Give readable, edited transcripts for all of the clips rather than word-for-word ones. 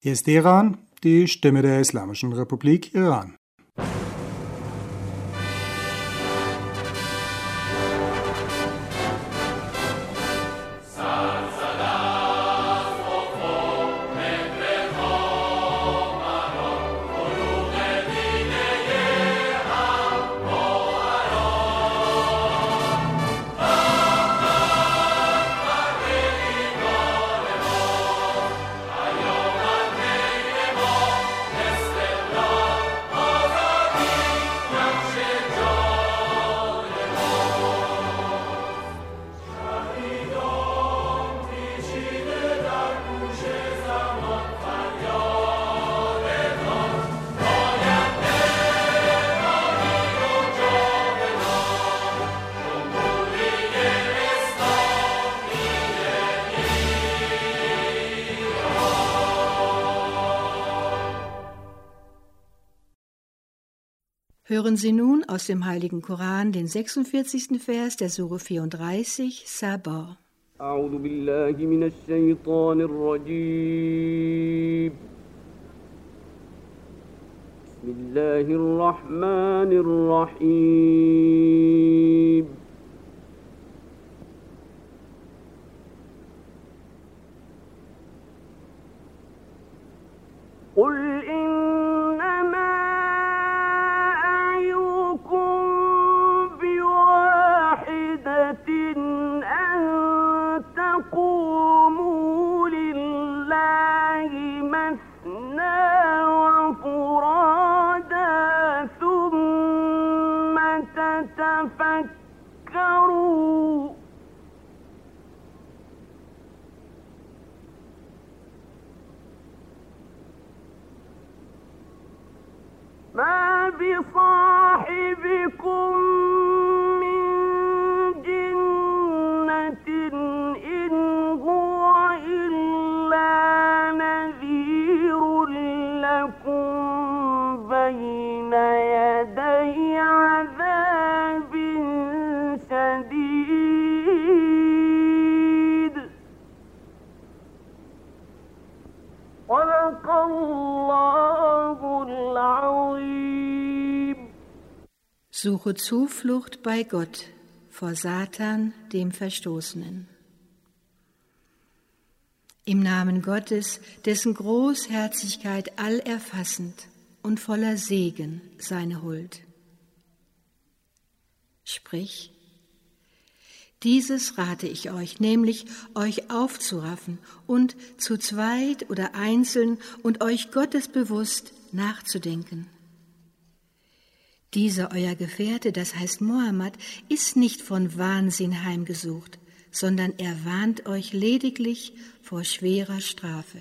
Hier ist Iran, die Stimme der Islamischen Republik Iran. Hören Sie nun aus dem Heiligen Koran den 46. Vers der Sure 34, Sabah. أعوذ بالله من الشيطان الرجيم بسم الله الرحمن الرحيم قل إنما أعظكم بواحدة أن تقوموا لله مثنى وفرادا ثم تتفكروا ما بصاحبكم من جنة إن هو إلا نذير لكم بين يدي عذاب شديد صدق الله العظيم. Suche Zuflucht bei Gott vor Satan, dem Verstoßenen. Im Namen Gottes, dessen Großherzigkeit allerfassend und voller Segen seine Huld. Sprich, dieses rate ich euch, nämlich euch aufzuraffen und zu zweit oder einzeln und euch gottesbewusst nachzudenken. Dieser euer Gefährte, das heißt Mohammed, ist nicht von Wahnsinn heimgesucht, sondern er warnt euch lediglich vor schwerer Strafe.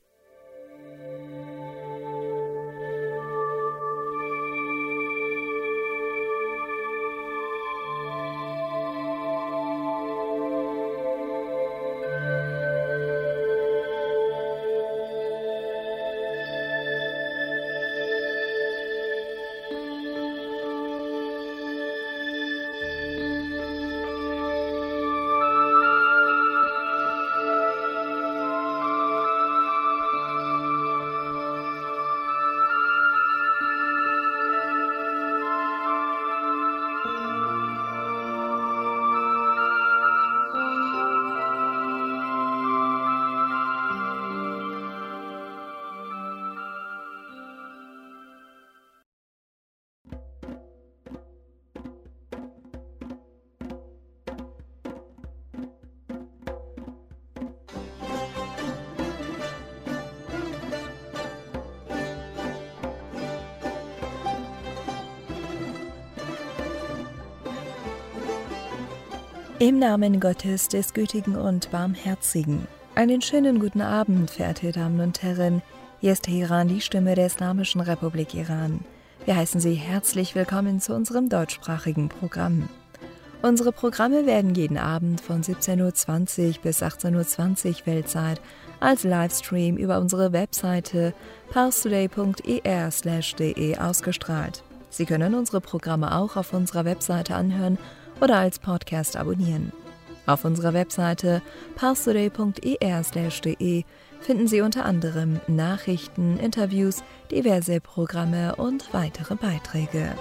Im Namen Gottes, des Gütigen und Barmherzigen. Einen schönen guten Abend, verehrte Damen und Herren. Hier ist Teheran, die Stimme der Islamischen Republik Iran. Wir heißen Sie herzlich willkommen zu unserem deutschsprachigen Programm. Unsere Programme werden jeden Abend von 17:20 Uhr bis 18:20 Uhr Weltzeit als Livestream über unsere Webseite parstoday.ir/de ausgestrahlt. Sie können unsere Programme auch auf unserer Webseite anhören oder als Podcast abonnieren. Auf unserer Webseite parstoday.ir/de finden Sie unter anderem Nachrichten, Interviews, diverse Programme und weitere Beiträge.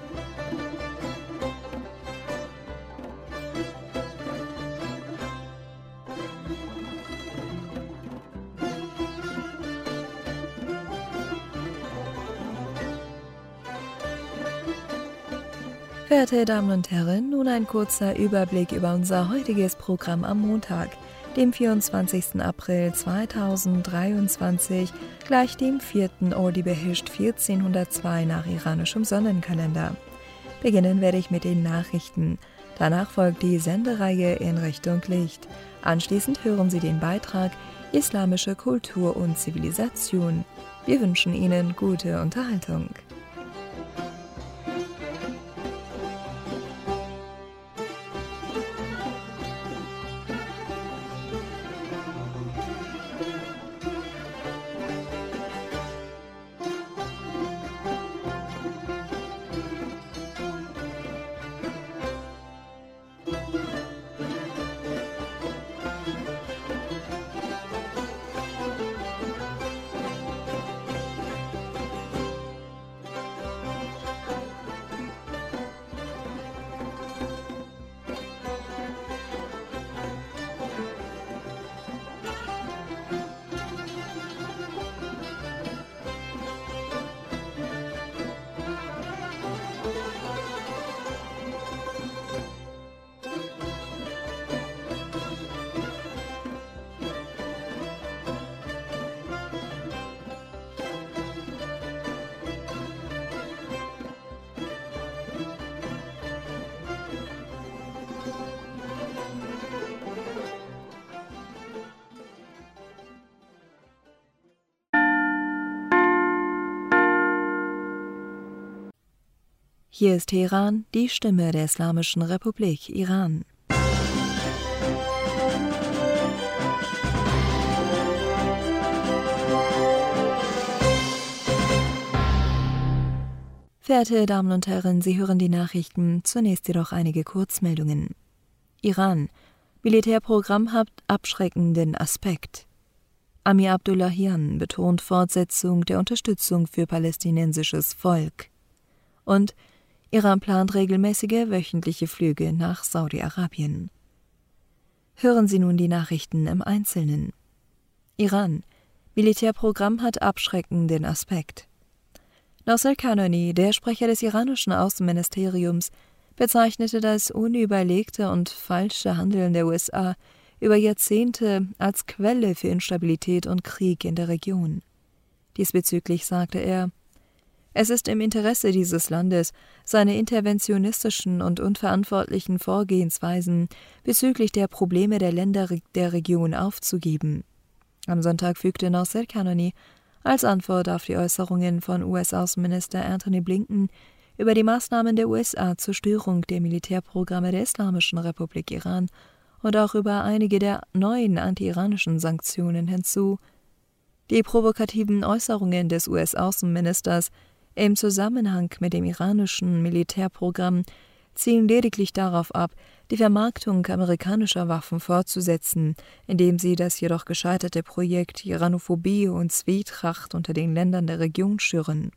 Verehrte Damen und Herren, nun ein kurzer Überblick über unser heutiges Programm am Montag, dem 24. April 2023, gleich dem 4. Ordi-Behisht 1402 nach iranischem Sonnenkalender. Beginnen werde ich mit den Nachrichten. Danach folgt die Sendereihe in Richtung Licht. Anschließend hören Sie den Beitrag Islamische Kultur und Zivilisation. Wir wünschen Ihnen gute Unterhaltung. Hier ist Teheran, die Stimme der Islamischen Republik Iran. Verehrte Damen und Herren, Sie hören die Nachrichten, zunächst jedoch einige Kurzmeldungen. Iran. Militärprogramm hat abschreckenden Aspekt. Amir Abdullahian betont Fortsetzung der Unterstützung für palästinensisches Volk. Und Iran plant regelmäßige wöchentliche Flüge nach Saudi-Arabien. Hören Sie nun die Nachrichten im Einzelnen. Iran. Militärprogramm hat abschreckenden Aspekt. Nasser Kanani, der Sprecher des iranischen Außenministeriums, bezeichnete das unüberlegte und falsche Handeln der USA über Jahrzehnte als Quelle für Instabilität und Krieg in der Region. Diesbezüglich sagte er: Es ist im Interesse dieses Landes, seine interventionistischen und unverantwortlichen Vorgehensweisen bezüglich der Probleme der Länder der Region aufzugeben. Am Sonntag fügte Nasser Kanani als Antwort auf die Äußerungen von US-Außenminister Antony Blinken über die Maßnahmen der USA zur Störung der Militärprogramme der Islamischen Republik Iran und auch über einige der neuen anti-iranischen Sanktionen hinzu: Die provokativen Äußerungen des US-Außenministers im Zusammenhang mit dem iranischen Militärprogramm zielen lediglich darauf ab, die Vermarktung amerikanischer Waffen fortzusetzen, indem sie das jedoch gescheiterte Projekt Iranophobie und Zwietracht unter den Ländern der Region schüren.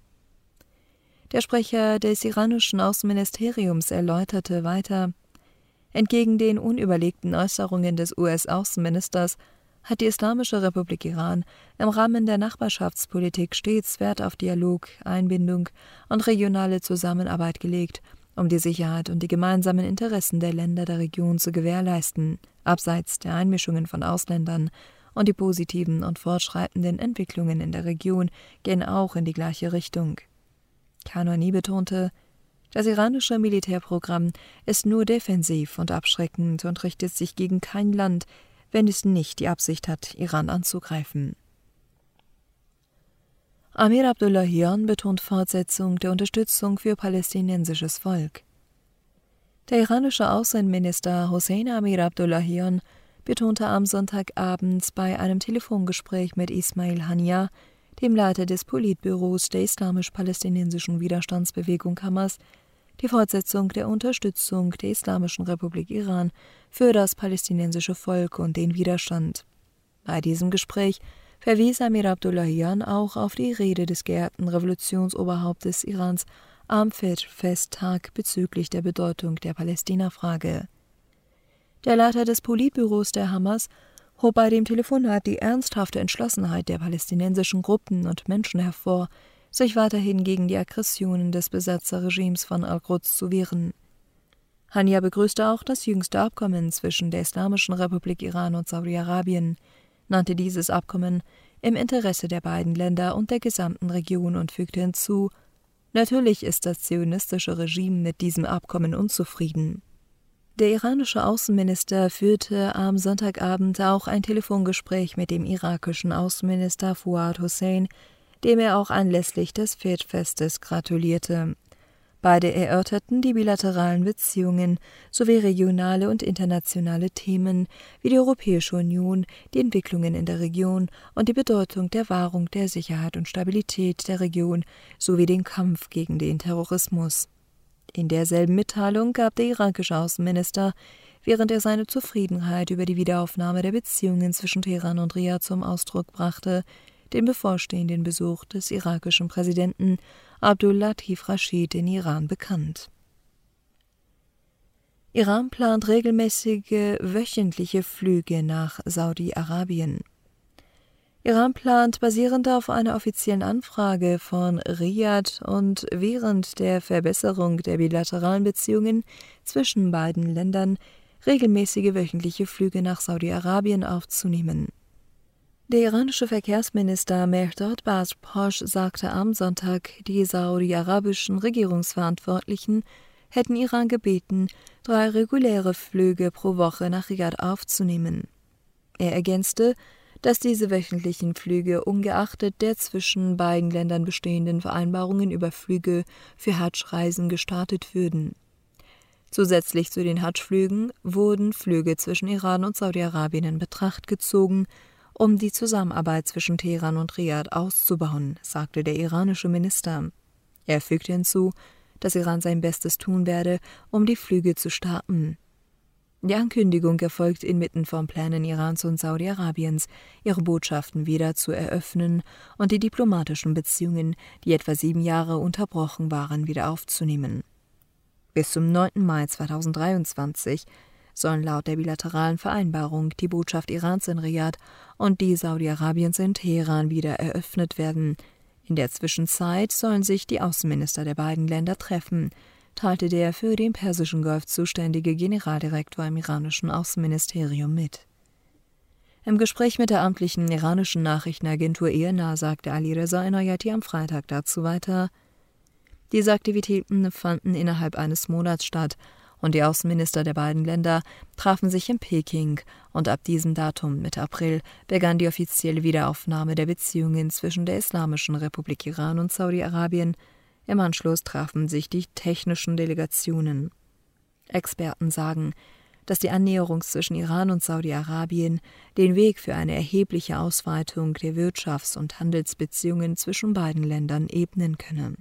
Der Sprecher des iranischen Außenministeriums erläuterte weiter: Entgegen den unüberlegten Äußerungen des US-Außenministers hat die Islamische Republik Iran im Rahmen der Nachbarschaftspolitik stets Wert auf Dialog, Einbindung und regionale Zusammenarbeit gelegt, um die Sicherheit und die gemeinsamen Interessen der Länder der Region zu gewährleisten, abseits der Einmischungen von Ausländern, und die positiven und fortschreitenden Entwicklungen in der Region gehen auch in die gleiche Richtung. Kanani betonte: Das iranische Militärprogramm ist nur defensiv und abschreckend und richtet sich gegen kein Land, wenn es nicht die Absicht hat, Iran anzugreifen. Amir Abdullahian betont Fortsetzung der Unterstützung für palästinensisches Volk. Der iranische Außenminister Hossein Amir Abdullahian betonte am Sonntagabend bei einem Telefongespräch mit Ismail Haniyeh, dem Leiter des Politbüros der islamisch-palästinensischen Widerstandsbewegung Hamas, die Fortsetzung der Unterstützung der Islamischen Republik Iran für das palästinensische Volk und den Widerstand. Bei diesem Gespräch verwies Amir Abdullahian auch auf die Rede des geehrten Revolutionsoberhauptes Irans am Festtag bezüglich der Bedeutung der Palästina-Frage. Der Leiter des Politbüros der Hamas hob bei dem Telefonat die ernsthafte Entschlossenheit der palästinensischen Gruppen und Menschen hervor, sich weiterhin gegen die Aggressionen des Besatzerregimes von Al-Quds zu wehren. Hania begrüßte auch das jüngste Abkommen zwischen der Islamischen Republik Iran und Saudi-Arabien, nannte dieses Abkommen im Interesse der beiden Länder und der gesamten Region und fügte hinzu: Natürlich ist das zionistische Regime mit diesem Abkommen unzufrieden. Der iranische Außenminister führte am Sonntagabend auch ein Telefongespräch mit dem irakischen Außenminister Fuad Hussein, dem er auch anlässlich des Festfestes gratulierte. Beide erörterten die bilateralen Beziehungen sowie regionale und internationale Themen wie die Europäische Union, die Entwicklungen in der Region und die Bedeutung der Wahrung der Sicherheit und Stabilität der Region sowie den Kampf gegen den Terrorismus. In derselben Mitteilung gab der irakische Außenminister, während er seine Zufriedenheit über die Wiederaufnahme der Beziehungen zwischen Teheran und Riad zum Ausdruck brachte, den bevorstehenden Besuch des irakischen Präsidenten Abdul Latif Rashid in Iran bekannt. Iran plant regelmäßige wöchentliche Flüge nach Saudi-Arabien. Iran plant, basierend auf einer offiziellen Anfrage von Riad und während der Verbesserung der bilateralen Beziehungen zwischen beiden Ländern, regelmäßige wöchentliche Flüge nach Saudi-Arabien aufzunehmen. Der iranische Verkehrsminister Mehrdad Bas-Posh sagte am Sonntag, die saudi-arabischen Regierungsverantwortlichen hätten Iran gebeten, 3 reguläre Flüge pro Woche nach Riad aufzunehmen. Er ergänzte, dass diese wöchentlichen Flüge ungeachtet der zwischen beiden Ländern bestehenden Vereinbarungen über Flüge für Hadsch-Reisen gestartet würden. Zusätzlich zu den Hadsch-Flügen wurden Flüge zwischen Iran und Saudi-Arabien in Betracht gezogen, um die Zusammenarbeit zwischen Teheran und Riad auszubauen, sagte der iranische Minister. Er fügte hinzu, dass Iran sein Bestes tun werde, um die Flüge zu starten. Die Ankündigung erfolgt inmitten von Plänen Irans und Saudi-Arabiens, ihre Botschaften wieder zu eröffnen und die diplomatischen Beziehungen, die etwa 7 Jahre unterbrochen waren, wieder aufzunehmen. Bis zum 9. Mai 2023 sollen laut der bilateralen Vereinbarung die Botschaft Irans in Riad und die Saudi-Arabiens in Teheran wieder eröffnet werden. In der Zwischenzeit sollen sich die Außenminister der beiden Länder treffen, teilte der für den Persischen Golf zuständige Generaldirektor im iranischen Außenministerium mit. Im Gespräch mit der amtlichen iranischen Nachrichtenagentur IRNA sagte Ali Reza Enayati am Freitag dazu weiter: Diese Aktivitäten fanden innerhalb eines Monats statt und die Außenminister der beiden Länder trafen sich in Peking und ab diesem Datum, Mitte April, begann die offizielle Wiederaufnahme der Beziehungen zwischen der Islamischen Republik Iran und Saudi-Arabien. Im Anschluss trafen sich die technischen Delegationen. Experten sagen, dass die Annäherung zwischen Iran und Saudi-Arabien den Weg für eine erhebliche Ausweitung der Wirtschafts- und Handelsbeziehungen zwischen beiden Ländern ebnen könne.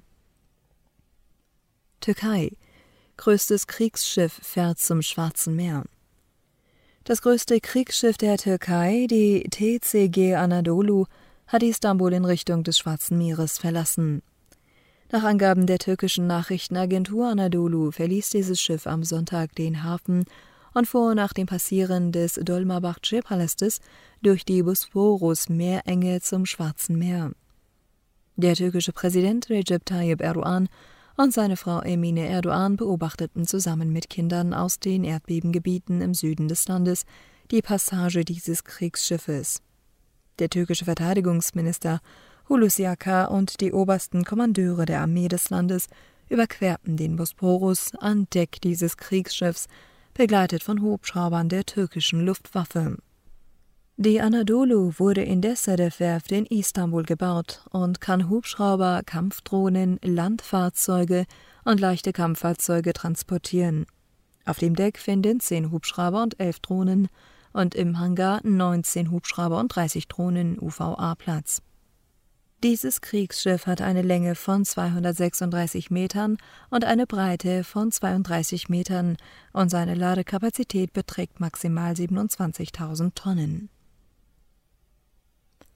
Türkei: Größtes Kriegsschiff fährt zum Schwarzen Meer. Das größte Kriegsschiff der Türkei, die TCG Anadolu, hat Istanbul in Richtung des Schwarzen Meeres verlassen. Nach Angaben der türkischen Nachrichtenagentur Anadolu verließ dieses Schiff am Sonntag den Hafen und fuhr nach dem Passieren des Dolmabahce-Palastes durch die Bosporus-Meerenge zum Schwarzen Meer. Der türkische Präsident Recep Tayyip Erdoğan und seine Frau Emine Erdoğan beobachteten zusammen mit Kindern aus den Erdbebengebieten im Süden des Landes die Passage dieses Kriegsschiffes. Der türkische Verteidigungsminister Hulusi Akar und die obersten Kommandeure der Armee des Landes überquerten den Bosporus an Deck dieses Kriegsschiffs, begleitet von Hubschraubern der türkischen Luftwaffe. Die Anadolu wurde in der Sedef-Werft in Istanbul gebaut und kann Hubschrauber, Kampfdrohnen, Landfahrzeuge und leichte Kampffahrzeuge transportieren. Auf dem Deck finden 10 Hubschrauber und 11 Drohnen und im Hangar 19 Hubschrauber und 30 Drohnen UVA Platz. Dieses Kriegsschiff hat eine Länge von 236 Metern und eine Breite von 32 Metern und seine Ladekapazität beträgt maximal 27.000 Tonnen.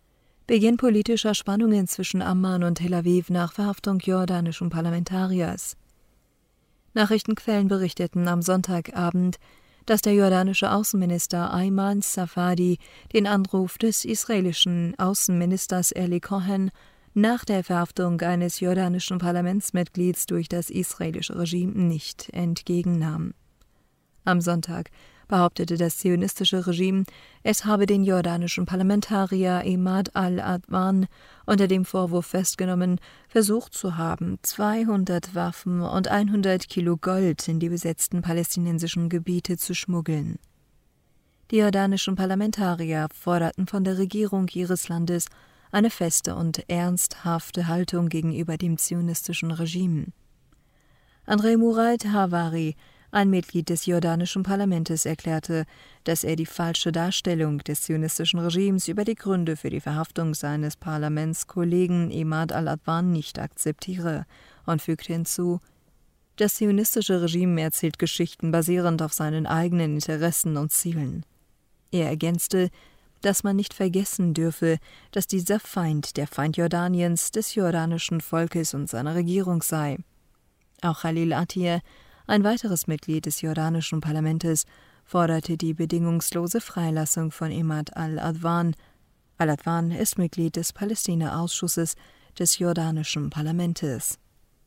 Beginn politischer Spannungen zwischen Amman und Tel Aviv nach Verhaftung jordanischen Parlamentariers. Nachrichtenquellen berichteten am Sonntagabend, dass der jordanische Außenminister Ayman Safadi den Anruf des israelischen Außenministers Eli Cohen nach der Verhaftung eines jordanischen Parlamentsmitglieds durch das israelische Regime nicht entgegennahm. Am Sonntag behauptete das zionistische Regime, es habe den jordanischen Parlamentarier Emad al-Adwan unter dem Vorwurf festgenommen, versucht zu haben, 200 Waffen und 100 Kilo Gold in die besetzten palästinensischen Gebiete zu schmuggeln. Die jordanischen Parlamentarier forderten von der Regierung ihres Landes eine feste und ernsthafte Haltung gegenüber dem zionistischen Regime. Andrei Murad Havari, ein Mitglied des jordanischen Parlaments, erklärte, dass er die falsche Darstellung des zionistischen Regimes über die Gründe für die Verhaftung seines Parlamentskollegen Emad al-Adwan nicht akzeptiere und fügte hinzu, das zionistische Regime erzählt Geschichten basierend auf seinen eigenen Interessen und Zielen. Er ergänzte, dass man nicht vergessen dürfe, dass dieser Feind der Feind Jordaniens, des jordanischen Volkes und seiner Regierung sei. Auch Khalil Atiyeh, ein weiteres Mitglied des jordanischen Parlaments, forderte die bedingungslose Freilassung von Emad al-Adwan. Al-Adwan ist Mitglied des Palästina-Ausschusses des jordanischen Parlaments.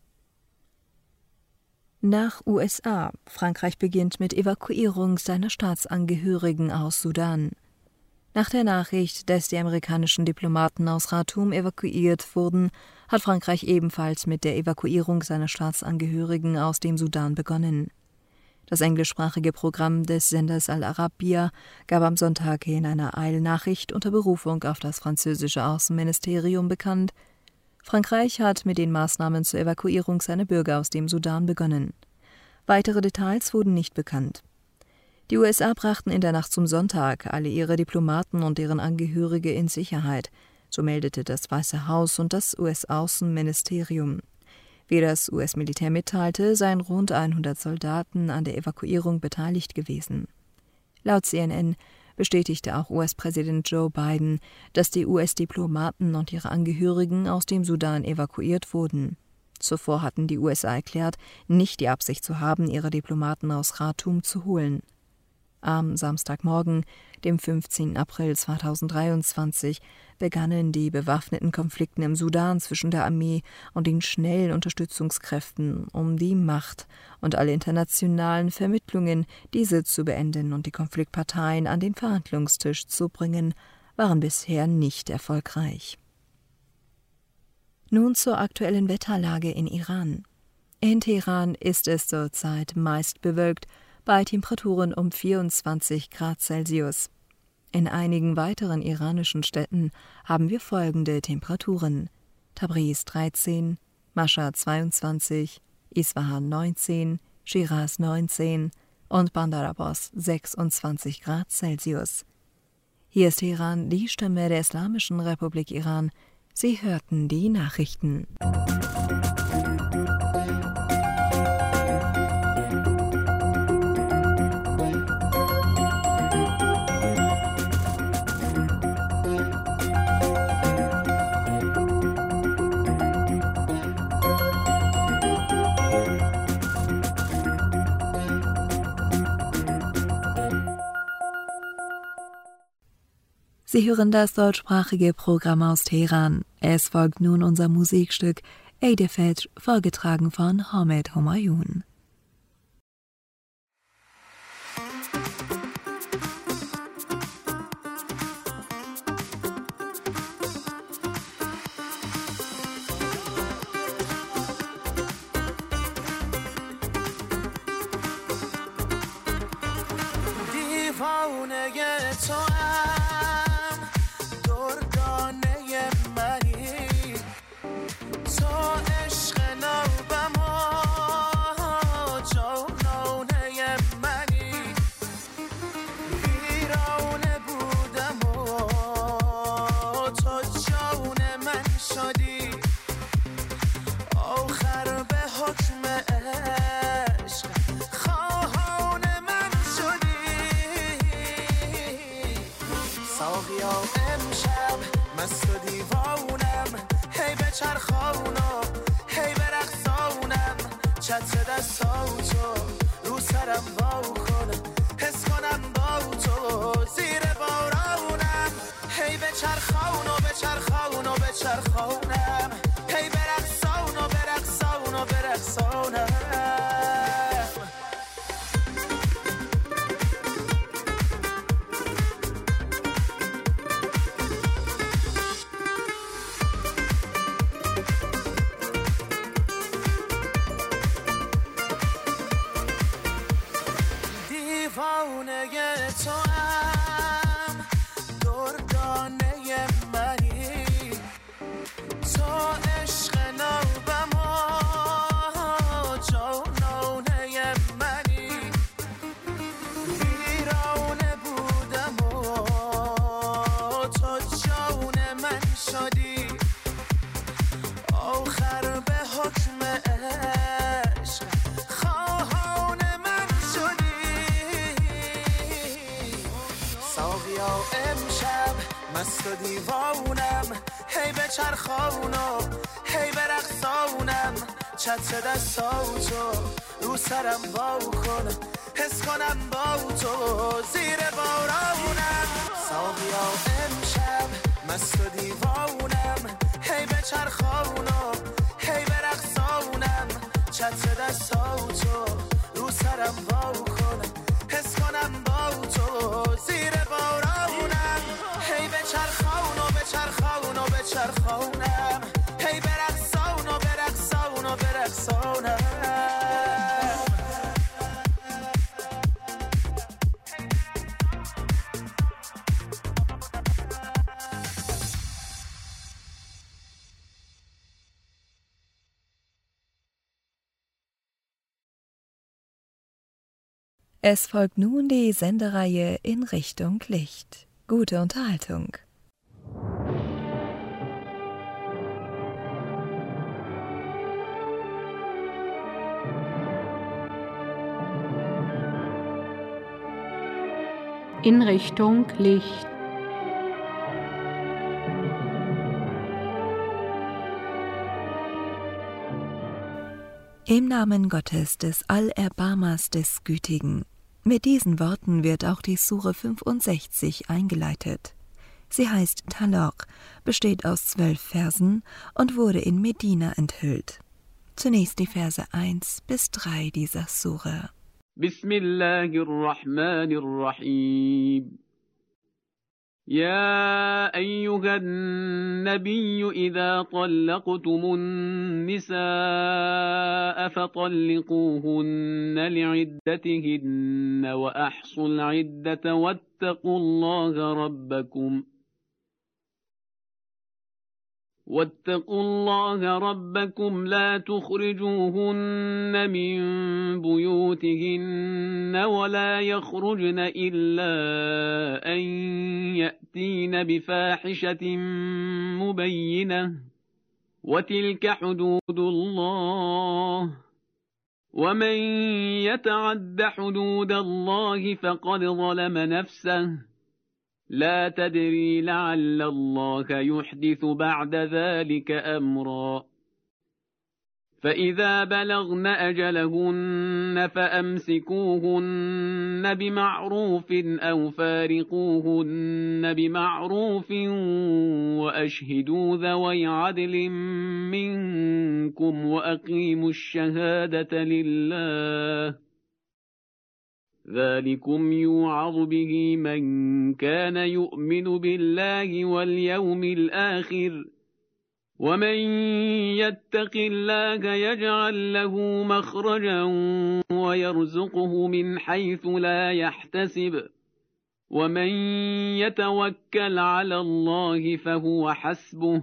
Nach USA. Frankreich beginnt mit Evakuierung seiner Staatsangehörigen aus Sudan. Nach der Nachricht, dass die amerikanischen Diplomaten aus Khartoum evakuiert wurden, hat Frankreich ebenfalls mit der Evakuierung seiner Staatsangehörigen aus dem Sudan begonnen. Das englischsprachige Programm des Senders Al Arabiya gab am Sonntag in einer Eilnachricht unter Berufung auf das französische Außenministerium bekannt, Frankreich hat mit den Maßnahmen zur Evakuierung seiner Bürger aus dem Sudan begonnen. Weitere Details wurden nicht bekannt. Die USA brachten in der Nacht zum Sonntag alle ihre Diplomaten und deren Angehörige in Sicherheit, so meldete das Weiße Haus und das US-Außenministerium. Wie das US-Militär mitteilte, seien rund 100 Soldaten an der Evakuierung beteiligt gewesen. Laut CNN bestätigte auch US-Präsident Joe Biden, dass die US-Diplomaten und ihre Angehörigen aus dem Sudan evakuiert wurden. Zuvor hatten die USA erklärt, nicht die Absicht zu haben, ihre Diplomaten aus Khartoum zu holen. Am Samstagmorgen, dem 15. April 2023, begannen die bewaffneten Konflikte im Sudan zwischen der Armee und den schnellen Unterstützungskräften, um die Macht und alle internationalen Vermittlungen, diese zu beenden und die Konfliktparteien an den Verhandlungstisch zu bringen, waren bisher nicht erfolgreich. Nun zur aktuellen Wetterlage in Iran. In Teheran ist es zurzeit meist bewölkt, bei Temperaturen um 24 Grad Celsius. In einigen weiteren iranischen Städten haben wir folgende Temperaturen: Tabriz 13, Mashhad 22, Isfahan 19, Shiraz 19 und Bandar Abbas 26 Grad Celsius. Hier ist Teheran, die Stimme der Islamischen Republik Iran. Sie hörten die Nachrichten. Sie hören das deutschsprachige Programm aus Teheran. Es folgt nun unser Musikstück Eidefet, vorgetragen von Hamed Homayun. امشب مست بچرخونو هی برقصونم چتر دستاتو رو سرم وا کنم حس کنم با تو زیر بارونم هی بچرخونو بچرخونو بچرخونم هی برقصونو برقصونو برقصونم دیوانه تو هم دردانه منی تو عشق نوبم و جانانه منی ویرانه بودم و تو جان من شدی آخر به حکم عشق خواهان من شدی ساقیا امشب مست و دیوانم هی بچرخونو هی برقصونم چتر دستاتو رو سرم وا کنم حس کنم با تو زیر بارونم ساقیا امشب مست و دیوانم هی بچرخونو هی برقصونم چتر دستاتو رو سرم وا کنم حس کنم با تو زیر بارونم هی بچرخونو بچرخونو بچرخونم هی برقصونو برقصونو برقصونم Es folgt nun die Sendereihe In Richtung Licht. Gute Unterhaltung. In Richtung Licht. Im Namen Gottes, des Allerbarmers, des Gütigen. Mit diesen Worten wird auch die Sure 65 eingeleitet. Sie heißt Talaq, besteht aus 12 Versen und wurde in Medina enthüllt. Zunächst die Verse 1 bis 3 dieser Sure. Bismillahirrahmanirrahim. يا أيها النبي إذا طلقتم النساء فطلقوهن لعدتهن وأحصوا العدة واتقوا الله ربكم لا تخرجوهن من بيوتهن ولا يخرجن إلا أن يأتين بفاحشة مبينة وتلك حدود الله ومن يتعد حدود الله فقد ظلم نفسه لا تدري لعل الله يحدث بعد ذلك أمرا فإذا بلغن أجلهن فأمسكوهن بمعروف أو فارقوهن بمعروف وأشهدوا ذوي عدل منكم وأقيموا الشهادة لله ذلكم يوعظ به من كان يؤمن بالله واليوم الآخر ومن يتق الله يجعل له مخرجا ويرزقه من حيث لا يحتسب ومن يتوكل على الله فهو حسبه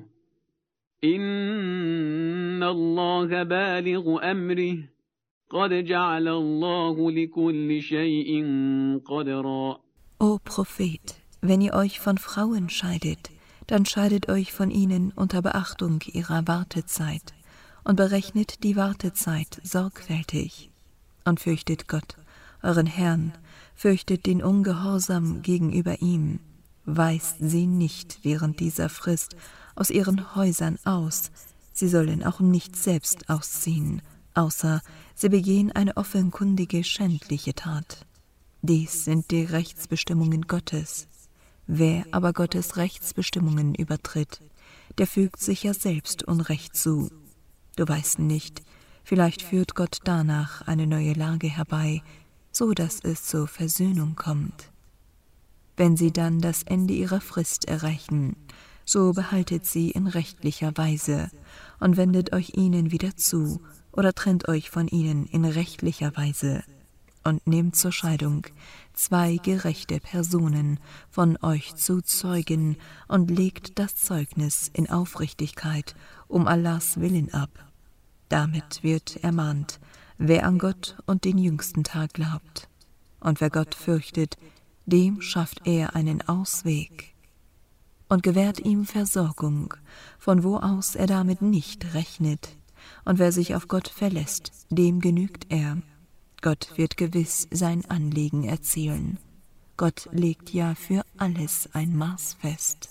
إن الله بالغ أمره قد جعل الله لكل شيء قدرا. O Prophet, wenn ihr euch von Frauen scheidet, dann scheidet euch von ihnen unter Beachtung ihrer Wartezeit und berechnet die Wartezeit sorgfältig. Und fürchtet Gott, euren Herrn, fürchtet den Ungehorsam gegenüber ihm, weist sie nicht während dieser Frist aus ihren Häusern aus, Sie sollen auch nicht selbst ausziehen, außer sie begehen eine offenkundige schändliche Tat. Dies sind die Rechtsbestimmungen Gottes. Wer aber Gottes Rechtsbestimmungen übertritt, der fügt sich ja selbst Unrecht zu. Du weißt nicht, vielleicht führt Gott danach eine neue Lage herbei, so dass es zur Versöhnung kommt. Wenn sie dann das Ende ihrer Frist erreichen, so behaltet sie in rechtlicher Weise und wendet euch ihnen wieder zu oder trennt euch von ihnen in rechtlicher Weise und nehmt zur Scheidung 2 gerechte Personen von euch zu Zeugen und legt das Zeugnis in Aufrichtigkeit um Allahs Willen ab. Damit wird ermahnt, wer an Gott und den jüngsten Tag glaubt. Und wer Gott fürchtet, dem schafft er einen Ausweg und gewährt ihm Versorgung, von wo aus er damit nicht rechnet. Und wer sich auf Gott verlässt, dem genügt er. Gott wird gewiss sein Anliegen erzielen. Gott legt ja für alles ein Maß fest.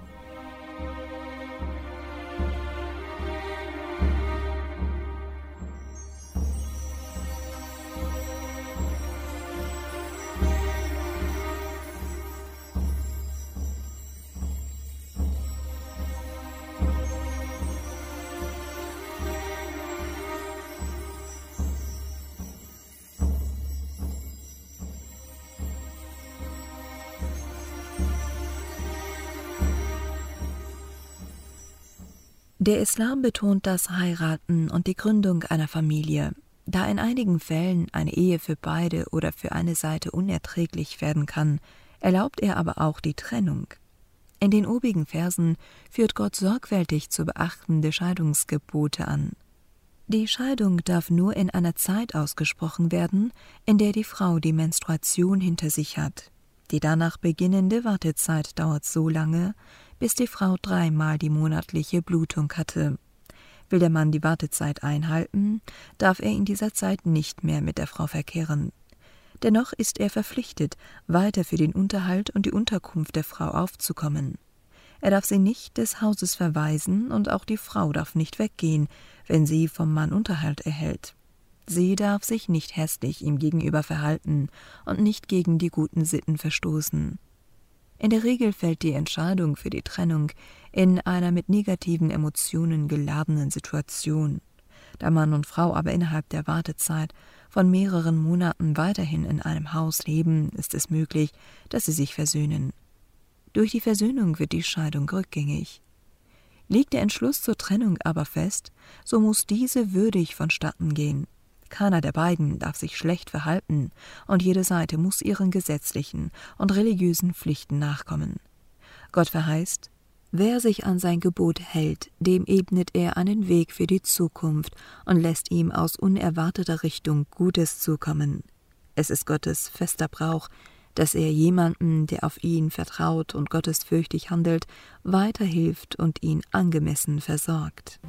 Der Islam betont das Heiraten und die Gründung einer Familie. Da in einigen Fällen eine Ehe für beide oder für eine Seite unerträglich werden kann, erlaubt er aber auch die Trennung. In den obigen Versen führt Gott sorgfältig zu beachtende Scheidungsgebote an. Die Scheidung darf nur in einer Zeit ausgesprochen werden, in der die Frau die Menstruation hinter sich hat. Die danach beginnende Wartezeit dauert so lange, bis die Frau 3-mal die monatliche Blutung hatte. Will der Mann die Wartezeit einhalten, darf er in dieser Zeit nicht mehr mit der Frau verkehren. Dennoch ist er verpflichtet, weiter für den Unterhalt und die Unterkunft der Frau aufzukommen. Er darf sie nicht des Hauses verweisen und auch die Frau darf nicht weggehen, wenn sie vom Mann Unterhalt erhält. Sie darf sich nicht hässlich ihm gegenüber verhalten und nicht gegen die guten Sitten verstoßen. In der Regel fällt die Entscheidung für die Trennung in einer mit negativen Emotionen geladenen Situation. Da Mann und Frau aber innerhalb der Wartezeit von mehreren Monaten weiterhin in einem Haus leben, ist es möglich, dass sie sich versöhnen. Durch die Versöhnung wird die Scheidung rückgängig. Liegt der Entschluss zur Trennung aber fest, so muss diese würdig vonstatten gehen. Keiner der beiden darf sich schlecht verhalten und jede Seite muss ihren gesetzlichen und religiösen Pflichten nachkommen. Gott verheißt, wer sich an sein Gebot hält, dem ebnet er einen Weg für die Zukunft und lässt ihm aus unerwarteter Richtung Gutes zukommen. Es ist Gottes fester Brauch, dass er jemanden, der auf ihn vertraut und gottesfürchtig handelt, weiterhilft und ihn angemessen versorgt.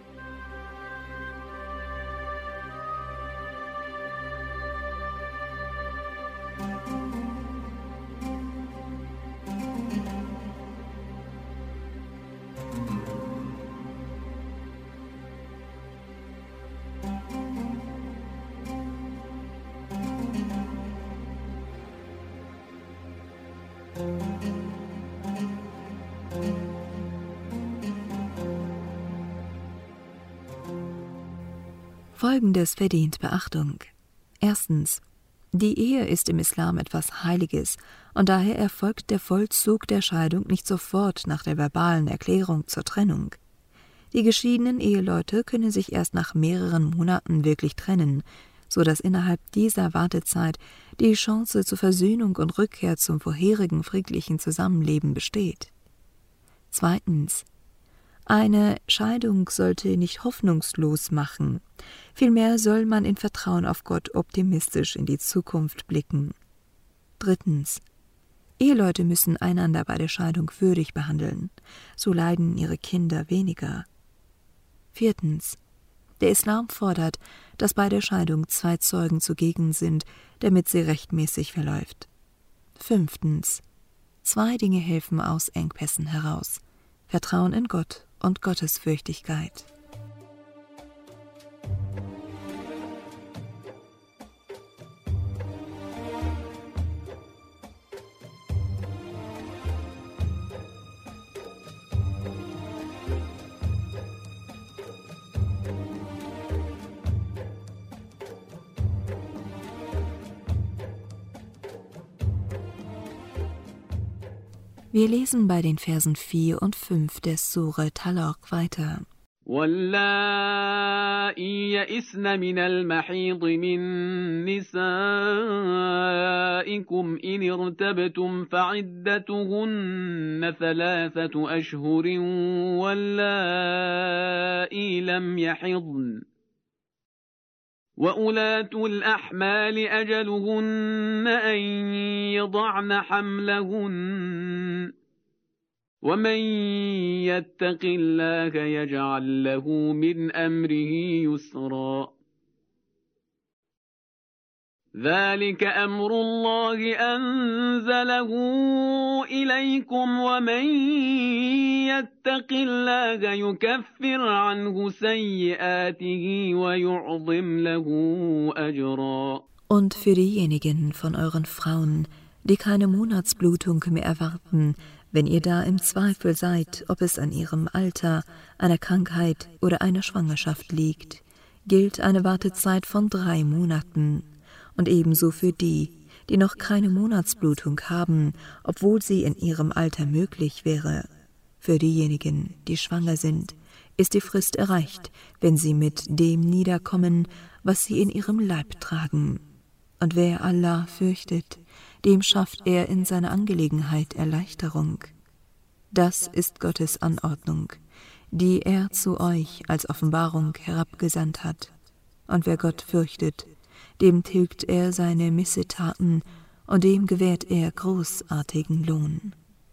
Folgendes verdient Beachtung. Erstens. Die Ehe ist im Islam etwas Heiliges und daher erfolgt der Vollzug der Scheidung nicht sofort nach der verbalen Erklärung zur Trennung. Die geschiedenen Eheleute können sich erst nach mehreren Monaten wirklich trennen, so dass innerhalb dieser Wartezeit die Chance zur Versöhnung und Rückkehr zum vorherigen friedlichen Zusammenleben besteht. Zweitens. Eine Scheidung sollte nicht hoffnungslos machen, vielmehr soll man in Vertrauen auf Gott optimistisch in die Zukunft blicken. Drittens. Eheleute müssen einander bei der Scheidung würdig behandeln, so leiden ihre Kinder weniger. Viertens. Der Islam fordert, dass bei der Scheidung 2 Zeugen zugegen sind, damit sie rechtmäßig verläuft. Fünftens. 2 Dinge helfen aus Engpässen heraus: Vertrauen in Gott und Gottesfürchtigkeit. Wir lesen bei den Versen 4 und 5 der Sure Talaq weiter. واللائي يئسن من المحيض من نسائكم إن ارتبتم فعدتهن 3 أشهر واللائي لم يحضن وأولاة الأحمال أجلهن أن يضعن حملهن ومن يتق الله يجعل له من أمره يسرا ذلك أمر الله أنزله إليكم ومن يتق الله يكفر عنه سيئاته ويعظم له أجرا. Und für diejenigen von euren Frauen, die keine Monatsblutung mehr erwarten, wenn ihr da im Zweifel seid, ob es an ihrem Alter, einer Krankheit oder einer Schwangerschaft liegt, gilt eine Wartezeit von 3 Monaten. Und ebenso für die, die noch keine Monatsblutung haben, obwohl sie in ihrem Alter möglich wäre. Für diejenigen, die schwanger sind, ist die Frist erreicht, wenn sie mit dem niederkommen, was sie in ihrem Leib tragen. Und wer Allah fürchtet, dem schafft er in seiner Angelegenheit Erleichterung. Das ist Gottes Anordnung, die er zu euch als Offenbarung herabgesandt hat. Und wer Gott fürchtet, dem tilgt er seine Missetaten und dem gewährt er großartigen Lohn.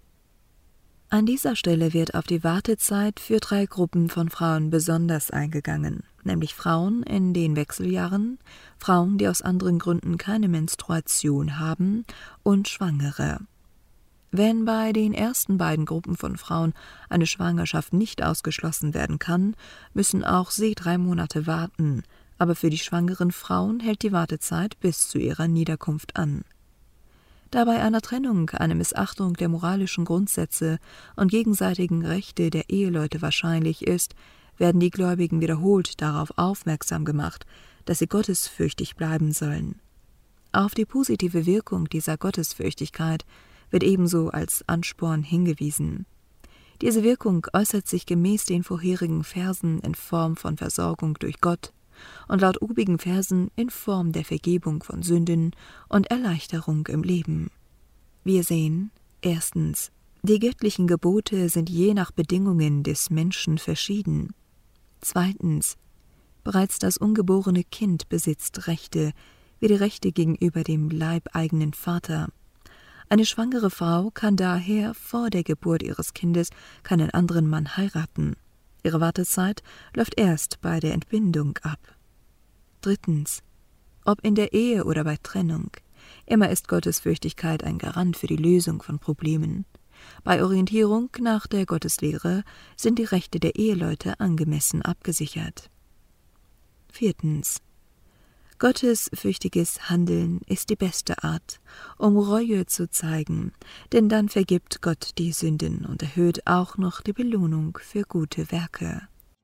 An dieser Stelle wird auf die Wartezeit für 3 Gruppen von Frauen besonders eingegangen, nämlich Frauen in den Wechseljahren, Frauen, die aus anderen Gründen keine Menstruation haben und Schwangere. Wenn bei den ersten beiden Gruppen von Frauen eine Schwangerschaft nicht ausgeschlossen werden kann, müssen auch sie 3 Monate warten, aber für die schwangeren Frauen hält die Wartezeit bis zu ihrer Niederkunft an. Da bei einer Trennung eine Missachtung der moralischen Grundsätze und gegenseitigen Rechte der Eheleute wahrscheinlich ist, werden die Gläubigen wiederholt darauf aufmerksam gemacht, dass sie gottesfürchtig bleiben sollen. Auf die positive Wirkung dieser Gottesfürchtigkeit wird ebenso als Ansporn hingewiesen. Diese Wirkung äußert sich gemäß den vorherigen Versen in Form von Versorgung durch Gott und laut obigen Versen in Form der Vergebung von Sünden und Erleichterung im Leben. Wir sehen, erstens, die göttlichen Gebote sind je nach Bedingungen des Menschen verschieden. Zweitens, bereits das ungeborene Kind besitzt Rechte, wie die Rechte gegenüber dem leibeigenen Vater. Eine schwangere Frau kann daher vor der Geburt ihres Kindes keinen anderen Mann heiraten. Ihre Wartezeit läuft erst bei der Entbindung ab. Drittens, ob in der Ehe oder bei Trennung, immer ist Gottesfürchtigkeit ein Garant für die Lösung von Problemen. Bei Orientierung nach der Gotteslehre sind die Rechte der Eheleute angemessen abgesichert. Viertens, gottesfürchtiges Handeln ist die beste Art, um Reue zu zeigen, denn dann vergibt Gott die Sünden und erhöht auch noch die Belohnung für gute Werke.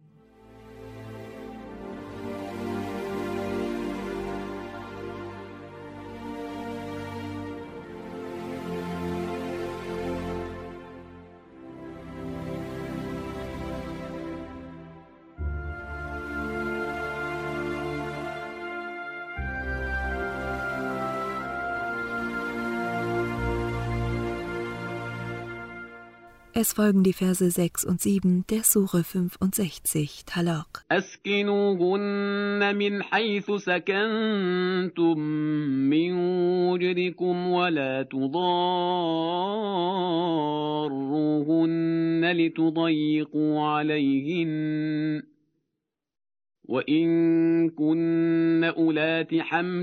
Es folgen die Verse 6 und 7 der Sure 65, Talaq. أسكنوهن من حيث سكنتم من وجدكم ولا تضاروهن لتضيقوا عليهن وإن كن أولات حمل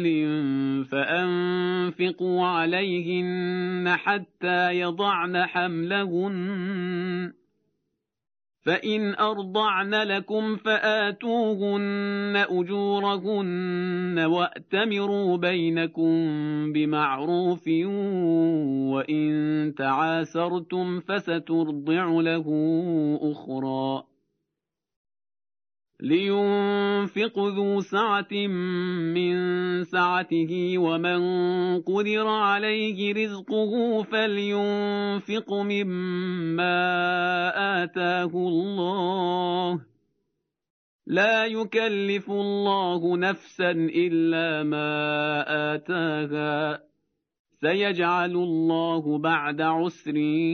فأنفقوا عليهن حتى يضعن حملهن فإن أرضعن لكم فآتوهن أجورهن وأتمروا بينكم بمعروف وإن تعاسرتم فسترضع له أخرى لينفق ذو سعة من سعته ومن قدر عليه رزقه فلينفق مما آتاه الله لا يكلف الله نفسا إلا ما آتاها سيجعل الله بعد عسر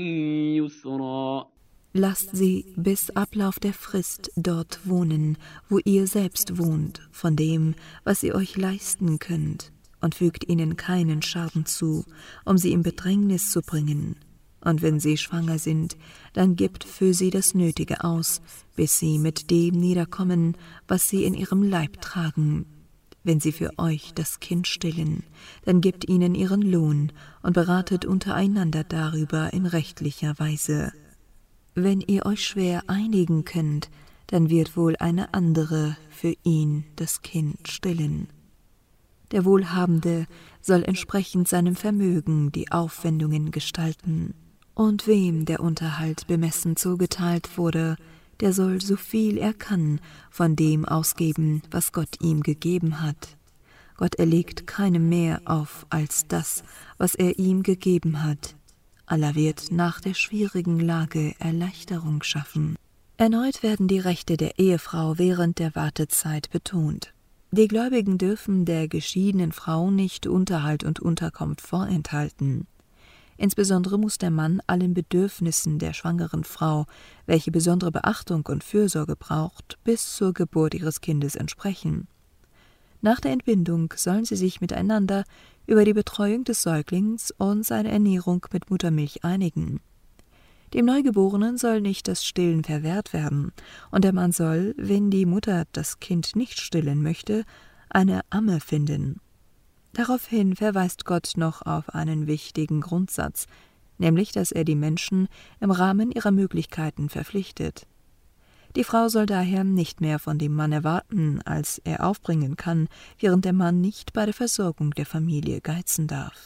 يسرا. Lasst sie bis Ablauf der Frist dort wohnen, wo ihr selbst wohnt, von dem, was ihr euch leisten könnt, und fügt ihnen keinen Schaden zu, um sie in Bedrängnis zu bringen. Und wenn sie schwanger sind, dann gebt für sie das Nötige aus, bis sie mit dem niederkommen, was sie in ihrem Leib tragen. Wenn sie für euch das Kind stillen, dann gebt ihnen ihren Lohn und beratet untereinander darüber in rechtlicher Weise. Wenn ihr euch schwer einigen könnt, dann wird wohl eine andere für ihn das Kind stillen. Der Wohlhabende soll entsprechend seinem Vermögen die Aufwendungen gestalten. Und wem der Unterhalt bemessen zugeteilt wurde, der soll so viel er kann von dem ausgeben, was Gott ihm gegeben hat. Gott erlegt keinem mehr auf als das, was er ihm gegeben hat. Allah wird nach der schwierigen Lage Erleichterung schaffen. Erneut werden die Rechte der Ehefrau während der Wartezeit betont. Die Gläubigen dürfen der geschiedenen Frau nicht Unterhalt und Unterkunft vorenthalten. Insbesondere muss der Mann allen Bedürfnissen der schwangeren Frau, welche besondere Beachtung und Fürsorge braucht, bis zur Geburt ihres Kindes entsprechen. Nach der Entbindung sollen sie sich miteinander über die Betreuung des Säuglings und seine Ernährung mit Muttermilch einigen. Dem Neugeborenen soll nicht das Stillen verwehrt werden, und der Mann soll, wenn die Mutter das Kind nicht stillen möchte, eine Amme finden. Daraufhin verweist Gott noch auf einen wichtigen Grundsatz, nämlich, dass er die Menschen im Rahmen ihrer Möglichkeiten verpflichtet. Die Frau soll daher nicht mehr von dem Mann erwarten, als er aufbringen kann, während der Mann nicht bei der Versorgung der Familie geizen darf.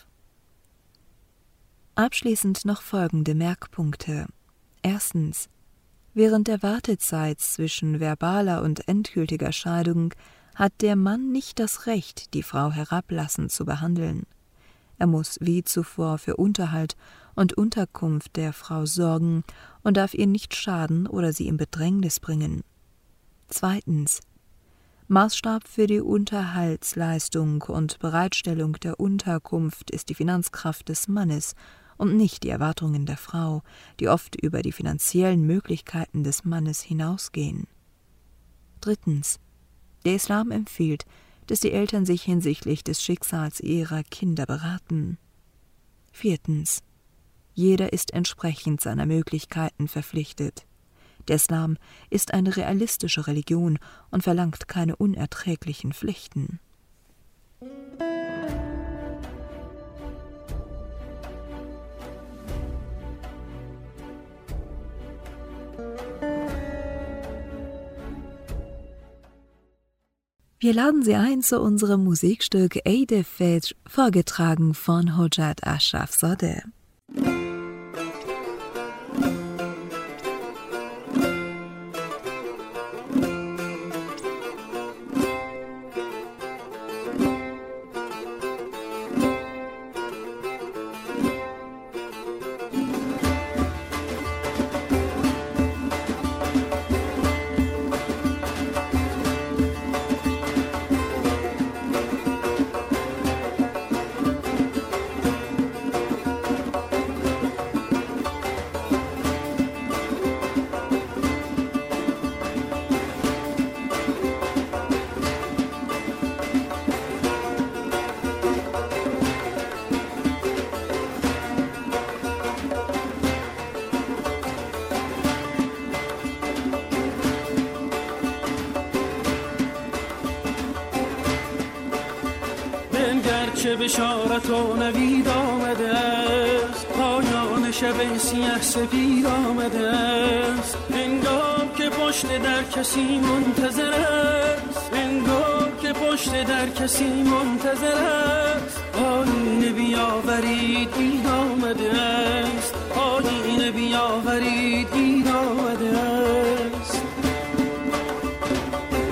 Abschließend noch folgende Merkpunkte. Erstens: Während der Wartezeit zwischen verbaler und endgültiger Scheidung hat der Mann nicht das Recht, die Frau herablassend zu behandeln. Er muss wie zuvor für Unterhalt und Unterkunft der Frau sorgen und darf ihr nicht schaden oder sie in Bedrängnis bringen. Zweitens: Maßstab für die Unterhaltsleistung und Bereitstellung der Unterkunft ist die Finanzkraft des Mannes und nicht die Erwartungen der Frau, die oft über die finanziellen Möglichkeiten des Mannes hinausgehen. Drittens: Der Islam empfiehlt, dass die Eltern sich hinsichtlich des Schicksals ihrer Kinder beraten. Viertens: Jeder ist entsprechend seiner Möglichkeiten verpflichtet. Der Islam ist eine realistische Religion und verlangt keine unerträglichen Pflichten. Wir laden Sie ein zu unserem Musikstück Eid al-Fitr, vorgetragen von Hojat Ashraf Zadeh. که بشارت و نوید آمده است، پایان شب سیه سپید آمده است. انگار که پشت در کسی منتظر است، انگار که پشت در کسی منتظر است. آیین بیاورید دید آمده است، آیین بیاورید دید آمده است.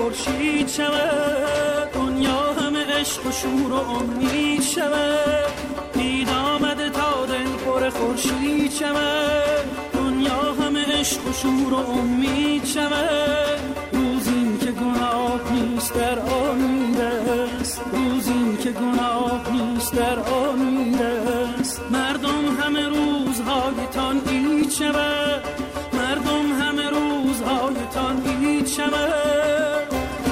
خورشید شود، دنیا همه عشق و شور و امید شود. عید آمده تا دل پر خورشید شود، دنیا همه عشق و شور و امید شود. روزی که گناه نیست در آن میرست، روزی که گناه نیست در آن میرست. مردم همه روزهایتان عید شود، مردم همه روزهایتان عید شود.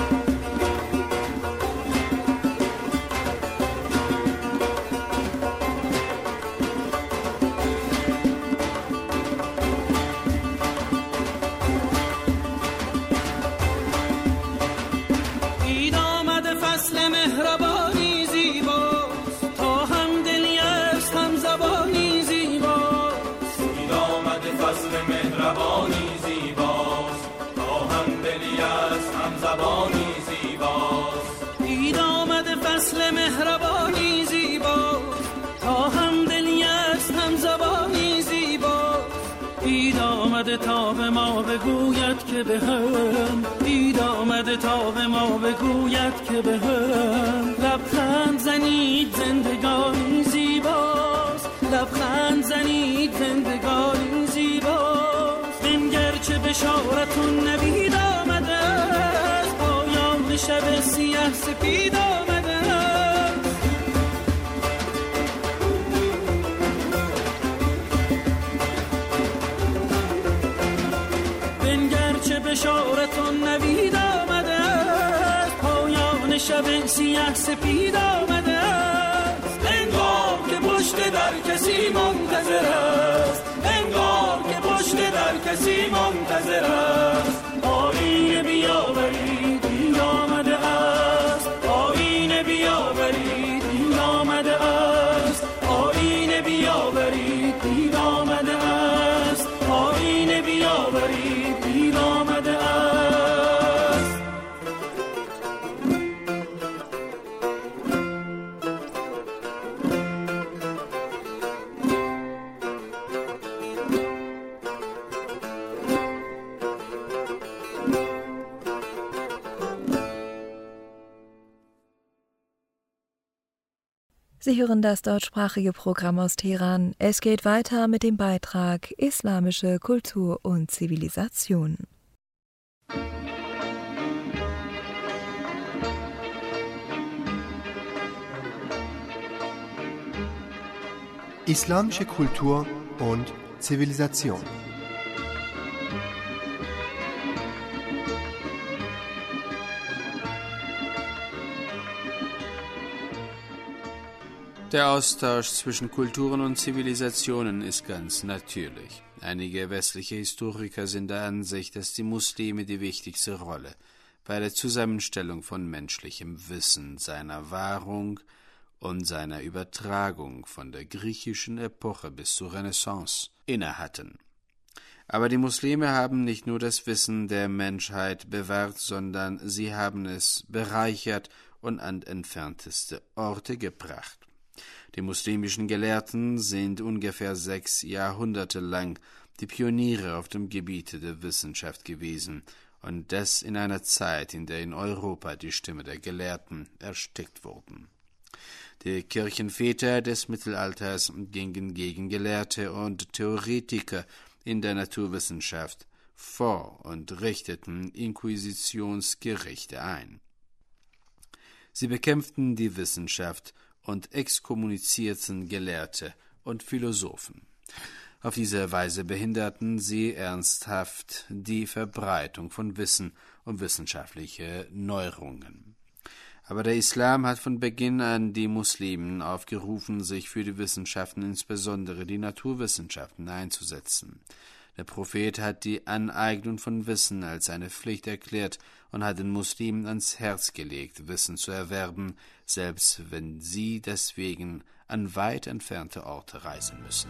عید آمده فصل مهربانی زیباست، تا هم دلی است هم زبانی زیباست. عید آمده فصل مهربانی زیباست، تا هم دلی است هم زبانی زیباست. عید آمده فصل مهربانی زیباست، تا هم دلی است هم زبانی زیباست. عید آمده تا به ما بگوید که به هم، عید آمده تا به ما بگوید که به هم. لبخند زنید زندگانی زیباست، لبخند زنید زندگانی زیباست. بنگر چه بشارتون نوید آمده است، پایان شب سیاه سپید آمده است. بنگر چه بشارتون نوید آمده است، پایان شب سیاه سپید آمده است. انگار که پشت در کسی منتظر است، انگار که پشت در کسی منتظر است. آیین بیاورید این آمده است، آیین بیاورید این آمده است، آیین بیاورید این آمده است، آیین بیاورید این آمده است. Sie hören das deutschsprachige Programm aus Teheran. Es geht weiter mit dem Beitrag Islamische Kultur und Zivilisation. Islamische Kultur und Zivilisation. Der Austausch zwischen Kulturen und Zivilisationen ist ganz natürlich. Einige westliche Historiker sind der Ansicht, dass die Muslime die wichtigste Rolle bei der Zusammenstellung von menschlichem Wissen, seiner Wahrung und seiner Übertragung von der griechischen Epoche bis zur Renaissance innehatten. Aber die Muslime haben nicht nur das Wissen der Menschheit bewahrt, sondern sie haben es bereichert und an entfernteste Orte gebracht. Die muslimischen Gelehrten sind ungefähr 6 Jahrhunderte lang die Pioniere auf dem Gebiet der Wissenschaft gewesen, und das in einer Zeit, in der in Europa die Stimme der Gelehrten erstickt wurden. Die Kirchenväter des Mittelalters gingen gegen Gelehrte und Theoretiker in der Naturwissenschaft vor und richteten Inquisitionsgerichte ein. Sie bekämpften die Wissenschaft und exkommunizierten Gelehrte und Philosophen. Auf diese Weise behinderten sie ernsthaft die Verbreitung von Wissen und wissenschaftliche Neuerungen. Aber der Islam hat von Beginn an die Muslimen aufgerufen, sich für die Wissenschaften, insbesondere die Naturwissenschaften, einzusetzen. Der Prophet hat die Aneignung von Wissen als eine Pflicht erklärt und hat den Muslimen ans Herz gelegt, Wissen zu erwerben, selbst wenn sie deswegen an weit entfernte Orte reisen müssen.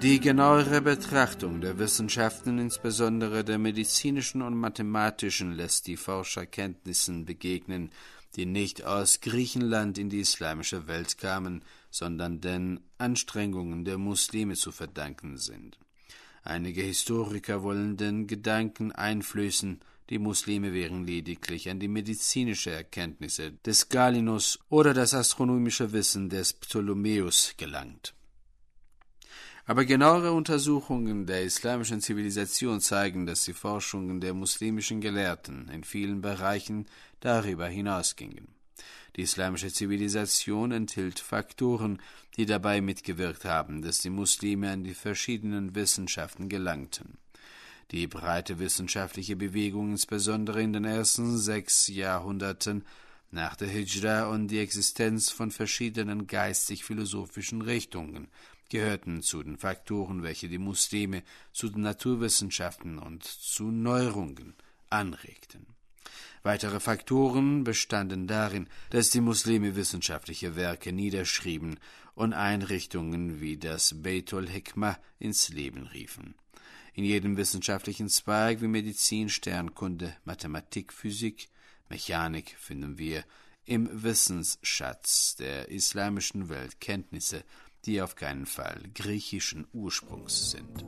Die genauere Betrachtung der Wissenschaften, insbesondere der medizinischen und mathematischen, lässt die Forscher Kenntnissen begegnen, die nicht aus Griechenland in die islamische Welt kamen, sondern den Anstrengungen der Muslime zu verdanken sind. Einige Historiker wollen den Gedanken einflößen, die Muslime wären lediglich an die medizinische Erkenntnisse des Galenus oder das astronomische Wissen des Ptolemäus gelangt. Aber genauere Untersuchungen der islamischen Zivilisation zeigen, dass die Forschungen der muslimischen Gelehrten in vielen Bereichen darüber hinausgingen. Die islamische Zivilisation enthielt Faktoren, die dabei mitgewirkt haben, dass die Muslime an die verschiedenen Wissenschaften gelangten. Die breite wissenschaftliche Bewegung, insbesondere in den ersten 6 Jahrhunderten nach der Hijra, und die Existenz von verschiedenen geistig-philosophischen Richtungen gehörten zu den Faktoren, welche die Muslime zu den Naturwissenschaften und zu Neuerungen anregten. Weitere Faktoren bestanden darin, dass die Muslime wissenschaftliche Werke niederschrieben und Einrichtungen wie das Beitul Hikmah ins Leben riefen. In jedem wissenschaftlichen Zweig wie Medizin, Sternkunde, Mathematik, Physik, Mechanik finden wir im Wissensschatz der islamischen Welt Kenntnisse, die auf keinen Fall griechischen Ursprungs sind.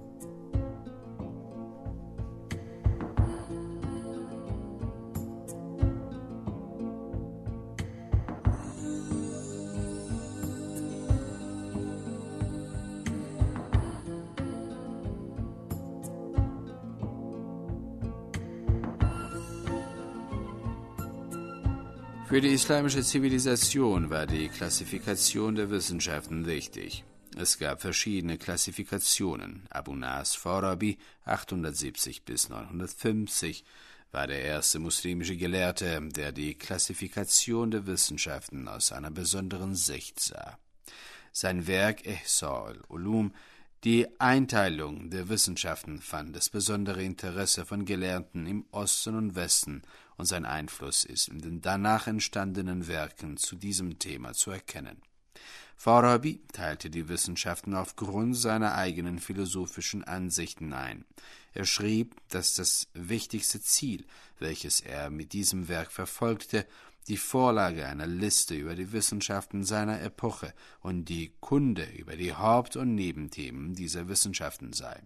Für die islamische Zivilisation war die Klassifikation der Wissenschaften wichtig. Es gab verschiedene Klassifikationen. Abu Nas Farabi, 870 bis 950, war der erste muslimische Gelehrte, der die Klassifikation der Wissenschaften aus einer besonderen Sicht sah. Sein Werk Ihsa al-Ulum, die Einteilung der Wissenschaften, fand das besondere Interesse von Gelehrten im Osten und Westen, und sein Einfluss ist in den danach entstandenen Werken zu diesem Thema zu erkennen. Farabi teilte die Wissenschaften aufgrund seiner eigenen philosophischen Ansichten ein. Er schrieb, dass das wichtigste Ziel, welches er mit diesem Werk verfolgte, die Vorlage einer Liste über die Wissenschaften seiner Epoche und die Kunde über die Haupt- und Nebenthemen dieser Wissenschaften sei.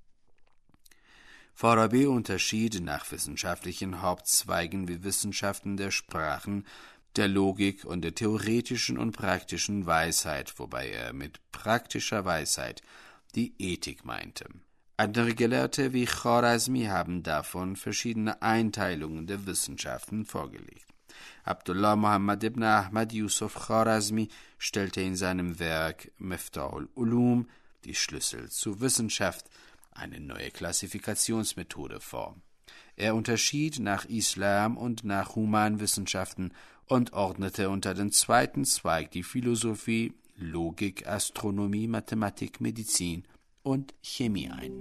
Farabi unterschied nach wissenschaftlichen Hauptzweigen wie Wissenschaften der Sprachen, der Logik und der theoretischen und praktischen Weisheit, wobei er mit praktischer Weisheit die Ethik meinte. Andere Gelehrte wie Khwarazmi haben davon verschiedene Einteilungen der Wissenschaften vorgelegt. Abdullah Muhammad ibn Ahmad Yusuf Khwarazmi stellte in seinem Werk Miftahul Ulum, die Schlüssel zur Wissenschaft, eine neue Klassifikationsmethode vor. Er unterschied nach Islam und nach Humanwissenschaften und ordnete unter den zweiten Zweig die Philosophie, Logik, Astronomie, Mathematik, Medizin und Chemie ein.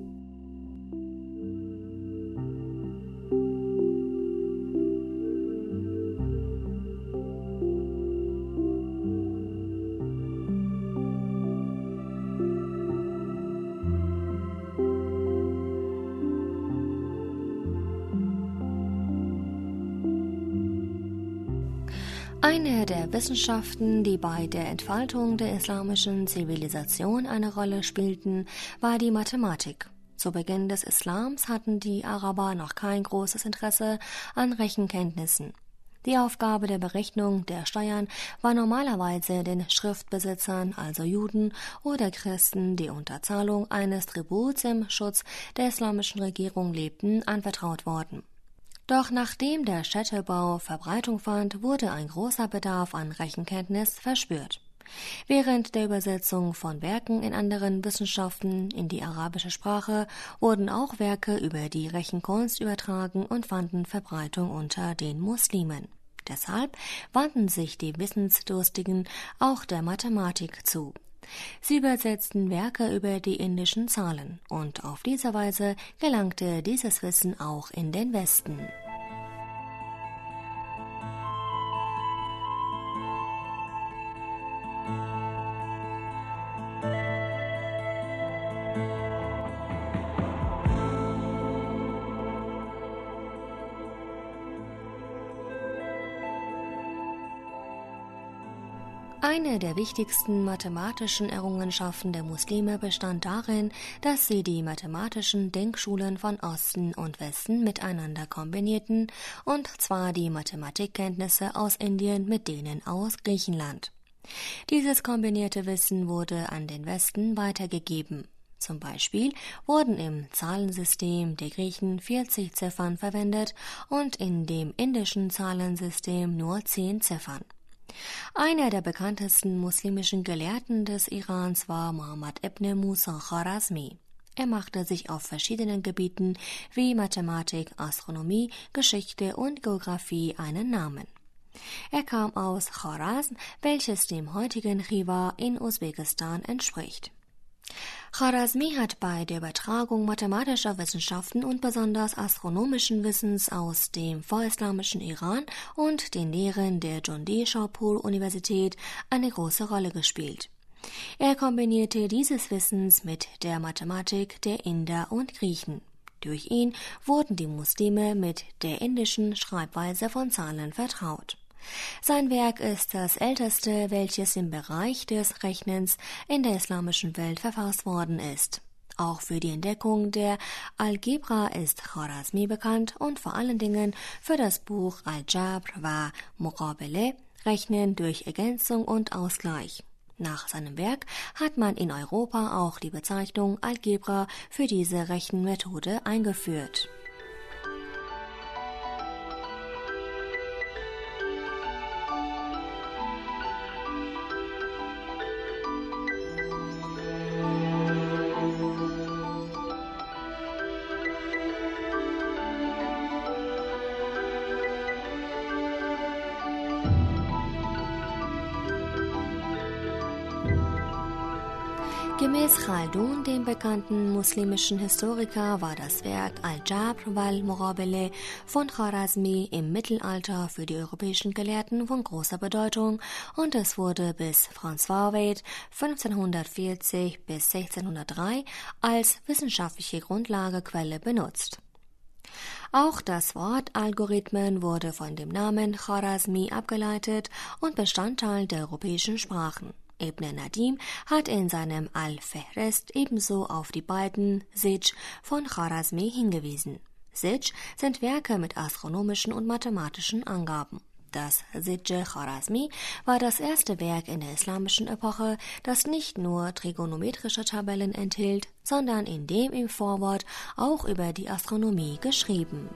Eine der Wissenschaften, die bei der Entfaltung der islamischen Zivilisation eine Rolle spielten, war die Mathematik. Zu Beginn des Islams hatten die Araber noch kein großes Interesse an Rechenkenntnissen. Die Aufgabe der Berechnung der Steuern war normalerweise den Schriftbesitzern, also Juden oder Christen, die unter Zahlung eines Tributs im Schutz der islamischen Regierung lebten, anvertraut worden. Doch nachdem der Städtebau Verbreitung fand, wurde ein großer Bedarf an Rechenkenntnis verspürt. Während der Übersetzung von Werken in anderen Wissenschaften in die arabische Sprache wurden auch Werke über die Rechenkunst übertragen und fanden Verbreitung unter den Muslimen. Deshalb wandten sich die Wissensdurstigen auch der Mathematik zu. Sie übersetzten Werke über die indischen Zahlen, und auf diese Weise gelangte dieses Wissen auch in den Westen. Eine der wichtigsten mathematischen Errungenschaften der Muslime bestand darin, dass sie die mathematischen Denkschulen von Osten und Westen miteinander kombinierten, und zwar die Mathematikkenntnisse aus Indien mit denen aus Griechenland. Dieses kombinierte Wissen wurde an den Westen weitergegeben. Zum Beispiel wurden im Zahlensystem der Griechen 40 Ziffern verwendet und in dem indischen Zahlensystem nur 10 Ziffern. Einer der bekanntesten muslimischen Gelehrten des Irans war Muhammad ibn Musa Kharazmi. Er machte sich auf verschiedenen Gebieten wie Mathematik, Astronomie, Geschichte und Geographie einen Namen. Er kam aus Kharazm, welches dem heutigen Khiva in Usbekistan entspricht. Kharazmi hat bei der Übertragung mathematischer Wissenschaften und besonders astronomischen Wissens aus dem vorislamischen Iran und den Lehren der Jondi-Shahpur-Universität eine große Rolle gespielt. Er kombinierte dieses Wissens mit der Mathematik der Inder und Griechen. Durch ihn wurden die Muslime mit der indischen Schreibweise von Zahlen vertraut. Sein Werk ist das älteste, welches im Bereich des Rechnens in der islamischen Welt verfasst worden ist. Auch für die Entdeckung der Algebra ist Kharazmi bekannt und vor allen Dingen für das Buch Al-Jabr wa Muqabele, Rechnen durch Ergänzung und Ausgleich. Nach seinem Werk hat man in Europa auch die Bezeichnung Algebra für diese Rechenmethode eingeführt. Gemäß Khaldun, dem bekannten muslimischen Historiker, war das Werk Al-Jabr wal Muqabele von Kharazmi im Mittelalter für die europäischen Gelehrten von großer Bedeutung und es wurde bis Franz Warweyt 1540 bis 1603 als wissenschaftliche Grundlagequelle benutzt. Auch das Wort Algorithmen wurde von dem Namen Kharazmi abgeleitet und Bestandteil der europäischen Sprachen. Ibn Nadim hat in seinem Al-Fehrest ebenso auf die beiden Sitsch von Kharazmi hingewiesen. Sitsch sind Werke mit astronomischen und mathematischen Angaben. Das Sitsch Kharazmi war das erste Werk in der islamischen Epoche, das nicht nur trigonometrische Tabellen enthielt, sondern in dem im Vorwort auch über die Astronomie geschrieben.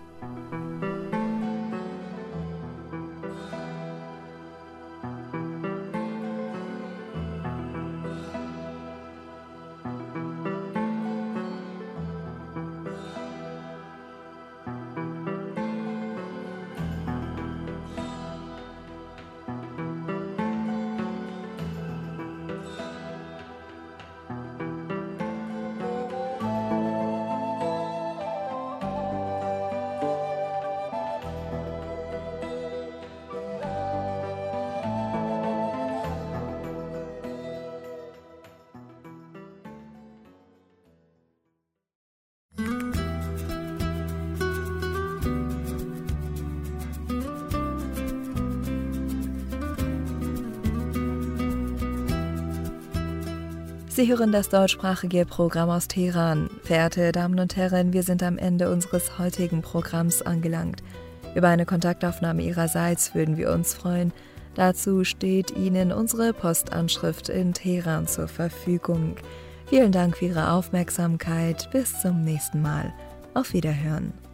Sie hören das deutschsprachige Programm aus Teheran. Verehrte Damen und Herren, wir sind am Ende unseres heutigen Programms angelangt. Über eine Kontaktaufnahme Ihrerseits würden wir uns freuen. Dazu steht Ihnen unsere Postanschrift in Teheran zur Verfügung. Vielen Dank für Ihre Aufmerksamkeit. Bis zum nächsten Mal. Auf Wiederhören.